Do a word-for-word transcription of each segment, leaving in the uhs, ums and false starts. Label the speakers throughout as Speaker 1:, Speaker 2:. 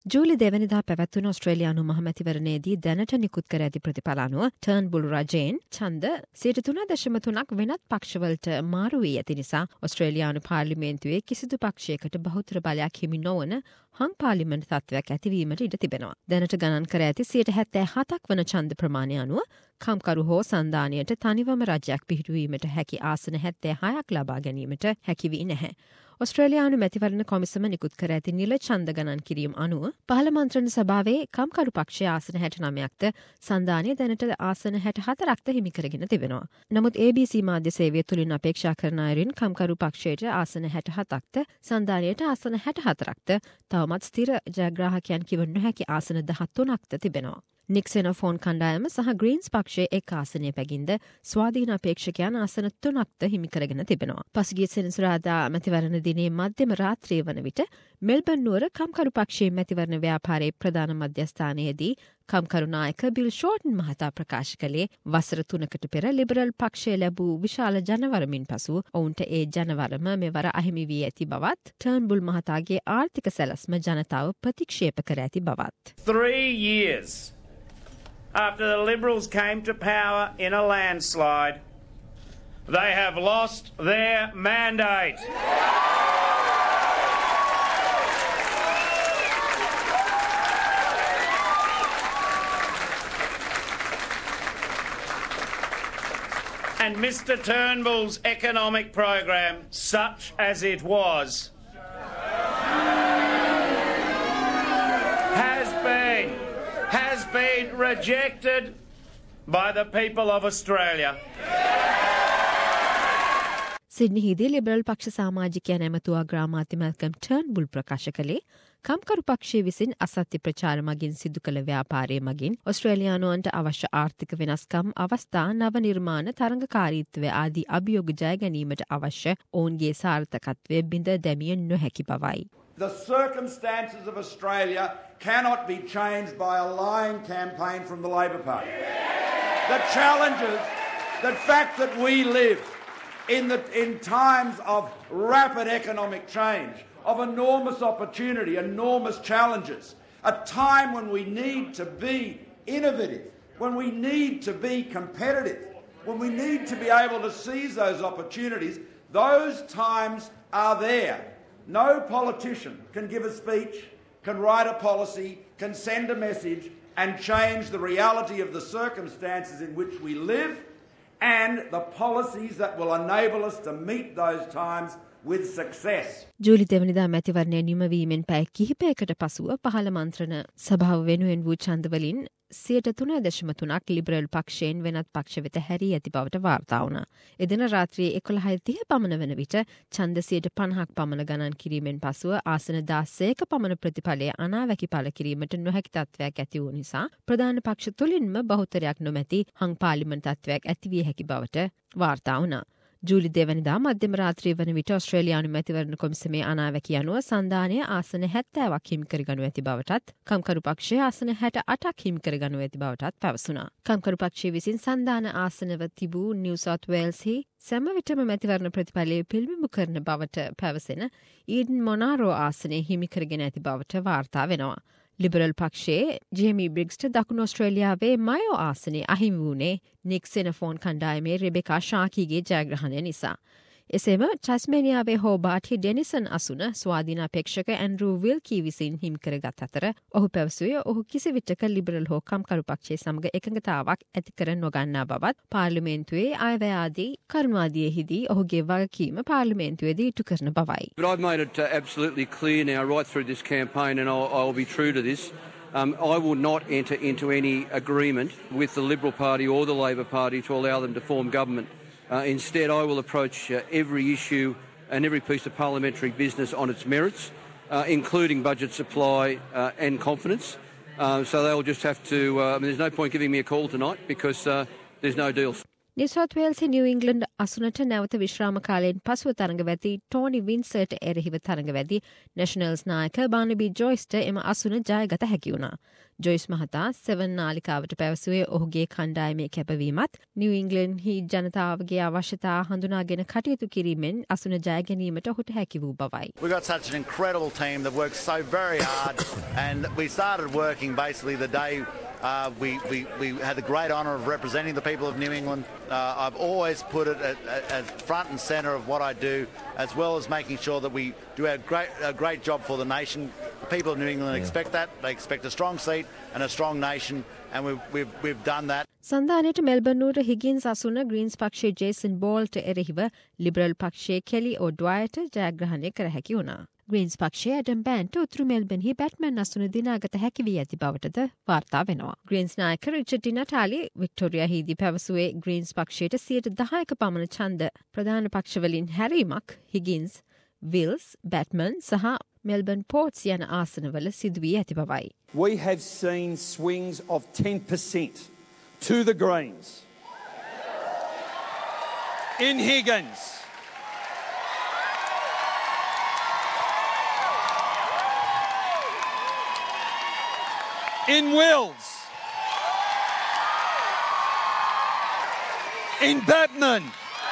Speaker 1: ජූලි දෙවනිදා පැවැත්වුණු ඔස්ට්‍රේලියානු මහමැතිවරණයේදී දැනට නිකුත් කර ඇති ප්‍රතිඵල අනුව ටර්න්බුල් රජයෙන් ඡන්ද සියයට තුන දශම තුනක් වෙනත් පක්ෂවලට මාරු වී ඇති නිසා ඔස්ට්‍රේලියානු පාර්ලිමේන්තුවේ කිසිදු පක්ෂයකට බහුතර බලයක් හිමි නොවන හං පාර්ලිමේන්තු තත්ත්වයක් ඇතිවීමට ඉඩ තිබෙනවා. දැනට ගණන් කර ඇති සියයට හැත්තෑ හතක් වන ඡන්ද ප්‍රමාණය අනුව කම්කරු හෝ සන්ධානයට තනිවම රජයක් පිහිටුවීමට හැකි ආසන හැත්තෑ හයක් ලබා ගැනීමට හැකි වී නැහැ. ඔස්ට්‍රේලියානු මැතිවරණ කොමිසම නිකුත් කර ඇති නිල ඡන්ද ගණන් කිරීම අනුව පහළ මන්ත්‍රණ සභාවේ කම්කරු පක්ෂයේ ආසන හැට නවයක්ද සන්ධානය දැනට ආසන හැට හතරක්ද හිමි කරගෙන තිබෙනවා. නමුත් ඒ බී සී මාධ්‍ය සේවය තුලින් අපේක්ෂා කරන අයුරින් කම්කරු පක්ෂයට ආසන හැට හතක්ද සන්ධානයට ආසන හැට හතරක්ද තවමත් ස්ථිර ජයග්‍රාහකයන් කිව නොහැකි ආසන දහතුනක්ද තිබෙනවා. නික්සෙනොෆෝන් කණ්ඩායම සහ ග්‍රීන්ස් පක්ෂයේ එක් ආසනය පැගින්ද ස්වාධීන අපේක්ෂකයන් ආසන තුනක්ද හිමි කරගෙන තිබෙනවා. පසුගිය සෙනසුරාදා මැතිවරණ දිනේ මධ්‍යම රාත්‍රිය වන විට මෙල්බන් නුවර කම්කරු පක්ෂයේ මැතිවරණ ව්‍යාපාරයේ ප්‍රධාන මධ්‍යස්ථානයේදී කම්කරු නායක බිල් ෂෝටන් මහතා ප්‍රකාශ කළේ වසර තුනකට පෙර ලිබරල් පක්ෂය ලැබූ විශාල ජනවරමින් පසු ඔවුන්ට ඒ ජනවරම මෙවර අහිමි වී ඇති බවත් ටර්න්බුල් මහතාගේ ආර්ථික සැලැස්ම ජනතාව ප්‍රතික්ෂේප කර ඇති බවත්.
Speaker 2: Three years after the Liberals came to power in a landslide, they have lost their mandate. And Mister Turnbull's economic program, such as it was, has been has been rejected by the people of Australia.
Speaker 1: සිඩ්නිහිදී liberal පක්ෂ සමාජිකයන් ඇමතුවා ග්‍රාමාත්‍ය Malcolm ටර්න්බුල් ප්‍රකාශ කළේ කම්කරු පක්ෂයේ විසින් අසත්‍ය ප්‍රචාර මගින් සිදු කළ ව්‍යාපාරයේ මගින් ඔස්ට්‍රේලියානුවන්ට අවශ්‍ය ආර්ථික වෙනස්කම් අවස්ථා නව නිර්මාණ තරඟකාරීත්වය ආදී අභියෝග ජය ගැනීමට අවශ්‍ය ඔවුන්ගේ සාර්ථකත්වය බිඳ දැමිය නොහැකි බවයි.
Speaker 3: The circumstances of Australia cannot be changed by a lying campaign from the Labor Party. The challenges, the fact that we live in, the, in times of rapid economic change, of enormous opportunity, enormous challenges, a time when we need to be innovative, when we need to be competitive, when we need to be able to seize those opportunities, those times are there. No politician can give a speech, can write a policy, can send a message and change the reality of the circumstances in which we live and the policies that will enable us to meet those times with success.
Speaker 1: ජූලි දෙවනිදා මැතිවරණය නිමවීමෙන් පැය කිහිපයකට පසුව පහළ මන්ත්‍රණ සභාව වෙනුවෙන් වූ ඡන්දවලින් සියයට තුන දශම තුනක් ලිබරල් පක්ෂයෙන් වෙනත් පක්ෂ වෙත හැරී ඇති බවට වාර්තා වුණා. එදින රාත්‍රියේ එකොළහයි තිහ පමණ වන විට ඡන්ද සියයට පනහක් පමණ ගණන් කිරීමෙන් පසුව ආසන දාසයක පමණ ප්‍රතිඵලය අනාවැකි පළ කිරීමට නොහැකි තත්ත්වයක් ඇති වූ නිසා ප්‍රධාන පක්ෂ තුලින්ම බහුතරයක් නොමැති හං පාර්ලිමේන්තු තත්ත්වයක් ඇති විය හැකි බවට වාර්තා වුණා. ජූලි දෙවනිදා මධ්‍යම රාත්‍රිය වන විට ඔස්ට්‍රේලියානු මැතිවරණ කොමිසමේ අනාවැකි අනුව සන්ධානය ආසන හැත්තෑවක් හිමි කරගනු ඇති බවටත් කම්කරු පක්ෂය ආසන හැට අටක් හිමි කරගනු ඇති බවටත් පැවසුණා. කම්කරු පක්ෂය විසින් සන්ධාන ආසනව තිබූ නිව් සවුත් වේල්ස්හි සෑම විටම මැතිවරණ ප්‍රතිඵලය පිළිබිඹු කරන බවට පැවසෙන ඊඩන් මොනාරෝ ආසනය හිමි කරගෙන ඇති බවට වාර්තා වෙනවා. ලිබරල් පක්ෂයේ ජේමි බ්‍රිග්ස්ට දකුණු ඔස්ට්‍රේලියාවේ මයෝ ආසනයේ අහිමි වුණේ නික්සෙනොෆෝන් කණ්ඩායමේ රෙබෙකා ශාකීගේ ජයග්‍රහණය නිසා. එසේම ටස්මේනියාවේ හෝබාට්හි ඩෙනිසන් අසුන ස්වාධීන අපේක්ෂක ඇන්ඩ්‍රූ විල්කී විසින් හිමි කරගත් අතර ඔහු පැවසුවේ ඔහු කිසිවිටක ලිබරල් හෝ කම්කරු පක්ෂයේ සමග එකඟතාවක් ඇති කර නොගන්නා බවත් පාර්ලිමේන්තුවේ අයවැය ආදී කරුණාදියෙහිදී ඔහුගේ වගකීම පාර්ලිමේන්තුවේදී ඉටු කරන බවයි.
Speaker 4: But I've made it uh, absolutely clear now right through this campaign, and I'll, I'll be true to this. Um, I will not enter into any agreement with the Liberal Party or the Labor Party to allow them to form government. Uh, instead, I will approach uh, every issue and every piece of parliamentary business on its merits, uh, including budget supply uh, and confidence. Uh, so they'll just have to, uh, I mean, there's no point giving me a call tonight because uh, there's no deals.
Speaker 1: New South Wales New England අසුනට නැවත විශ්‍රාම කාලයෙන් පසුව තරඟවැදී Tony වින්සර්ට එරෙහිව තරඟවැදී නැෂනල්ස් නායක බානබී ජොයිස්ට එම අසුන ජයගත හැකි වුණා. Joyce මහතා seven නාලිකාවට පැවසුවේ ඔහුගේ කණ්ඩායමේ කැපවීමත් නිව් ඉංග්ලන්ඩ්හි ජනතාවගේ අවශ්‍යතා හඳුනාගෙන කටයුතු කිරීමෙන් අසුන ජය ගැනීමට ඔහුට හැකි වූ බවයි.
Speaker 5: We've got such an incredible team that works so very hard, and we started working basically the day uh, we, we, we had the great honour of representing the people of New England. Uh, I've always put it at, at, at front and centre of what I do, as well as making sure that we do a great, a great job for the nation. The people of New England yeah. expect that. They expect a strong seat and a strong nation, and we've, we've, we've done that.
Speaker 1: සන්ධානයට Melbourne Higgins අසුන Greens පක්ෂයේ Jason බෝල්ට එරෙහිව liberal පක්ෂයේ කෙලි ඔඩ්වයිට ජයග්‍රහණය කර හැකි වුණා. Greens පක්ෂයේ ඇඩම් බෑන්ට උතුරු මෙල්බර්න්හි බැට්මන් අසුන දිනාගත හැකි වී ඇති බවටද වාර්තා වෙනවා. ග්‍රීන්ස් නායක රිචඩ් ඩි නටාලි වික්ටෝරියාහිදී පැවසුවේ ග්‍රීන්ස් පක්ෂයට සියයට දහයක පමණ ඡන්ද ප්‍රධාන පක්ෂවලින් හැරීමක් හිගින්ස්, විල්ස්, බැට්මන් සහ මෙල්බර්න් පෝර්ට්ස් යන ආසනවල සිදු වී ඇති බවයි.
Speaker 6: We have seen swings of ten percent to the Greens. In Higgins. In Wills. In Batman.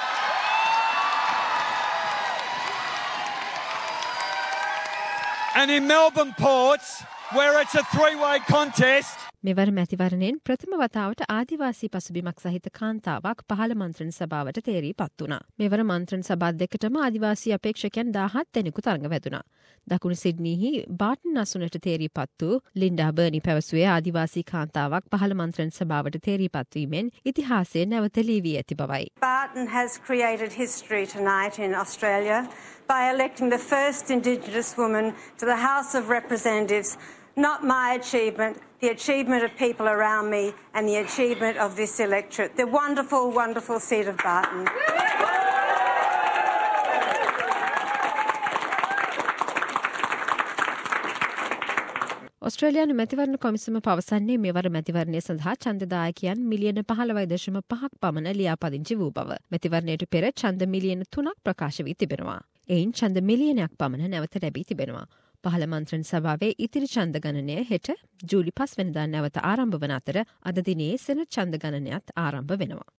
Speaker 6: And in Melbourne Ports, where it's a three-way contest.
Speaker 1: මෙවර මැතිවරණයෙන් ප්‍රථම වතාවට ආදිවාසී පසුබිමක් සහිත කාන්තාවක් පහළ මන්ත්‍රණ සභාවට තේරී පත් වුණා. මෙවර මන්ත්‍රණ සභා දෙකටම ආදිවාසී අපේක්ෂකයන් දහහත් දෙනෙකු තරඟ වැදුණා. දකුණු සිඩ්නීහි බාටන් අසුනට තේරී පත් වූ ලින්ඩා බර්නි පැවසුවේ ආදිවාසී කාන්තාවක් පහළ මන්ත්‍රණ සභාවට තේරී පත්වීමෙන් ඉතිහාසය නැවත ලියවී ඇති බවයි.
Speaker 7: Barton has created history tonight in Australia by electing the first Indigenous woman to the House of Representatives. Not my achievement, the achievement of people around me and the achievement of this electorate. The wonderful, wonderful seat of Barton.
Speaker 1: ඔස්ට්‍රේලියානු මැතිවරණ කොමිසම පවසන්නේ මෙවර මැතිවරණය සඳහා ඡන්දදායකයන් මිලියන පහළොවයි දශම පහක් පමණ ලියාපදිංචි වූ බව. මැතිවරණයට පෙර ඡන්ද මිලියන තුනක් ප්‍රකාශ වී තිබෙනවා. එයින් ඡන්ද මිලියනයක් පමණ නැවත ලැබී තිබෙනවා. පහළ මන්ත්‍රණ සභාවේ ඉතිරි ඡන්ද ගණනය හෙට ජූලි පස් වෙනිදා නැවත ආරම්භ වන අතර අද දිනේ සෙනට් ඡන්ද ගණනයත් ආරම්භ වෙනවා.